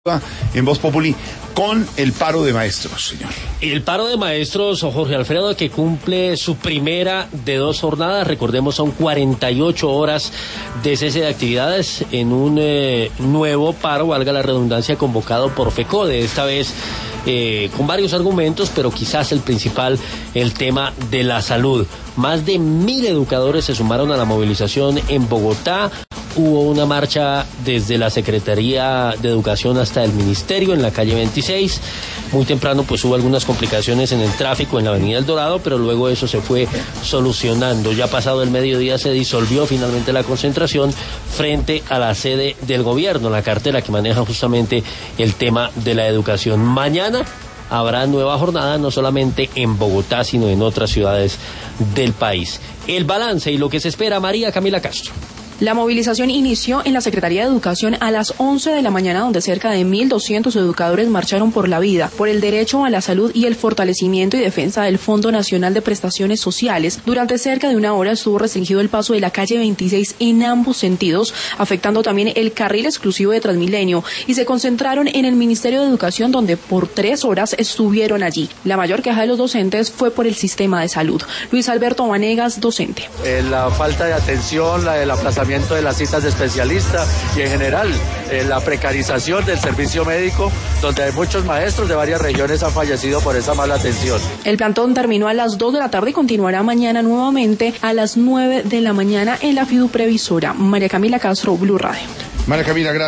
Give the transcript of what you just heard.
En Voz Populi con el paro de maestros, señor. El paro de maestros, Jorge Alfredo, que cumple su primera de 2 jornadas, recordemos son 48 horas de cese de actividades en un nuevo paro, valga la redundancia, convocado por FECODE, esta vez con varios argumentos, pero quizás el principal, el tema de la salud. Más de 1.000 educadores se sumaron a la movilización en Bogotá. Hubo una marcha desde la Secretaría de Educación hasta el Ministerio en la calle 26. Muy temprano pues hubo algunas complicaciones en el tráfico en la avenida El Dorado, pero luego eso se fue solucionando. Ya pasado el mediodía se disolvió finalmente la concentración frente a la sede del gobierno, la cartera que maneja justamente el tema de la educación. Mañana habrá nueva jornada, no solamente en Bogotá, sino en otras ciudades del país. El balance y lo que se espera, María Camila Castro. La movilización inició en la Secretaría de Educación a las 11 de la mañana, donde cerca de 1.200 educadores marcharon por la vida, por el derecho a la salud y el fortalecimiento y defensa del Fondo Nacional de Prestaciones Sociales. Durante cerca de una hora estuvo restringido el paso de la calle 26 en ambos sentidos, afectando también el carril exclusivo de Transmilenio, y se concentraron en el Ministerio de Educación, donde por 3 horas estuvieron allí. La mayor queja de los docentes fue por el sistema de salud. Luis Alberto Vanegas, docente. La falta de atención, el aplazamiento de las citas de especialistas y en general la precarización del servicio médico, donde muchos maestros de varias regiones han fallecido por esa mala atención. El plantón terminó a las 2 de la tarde y continuará mañana nuevamente a las 9 de la mañana en la FIDU Previsora. María Camila Castro, Blue Radio. María Camila, gracias.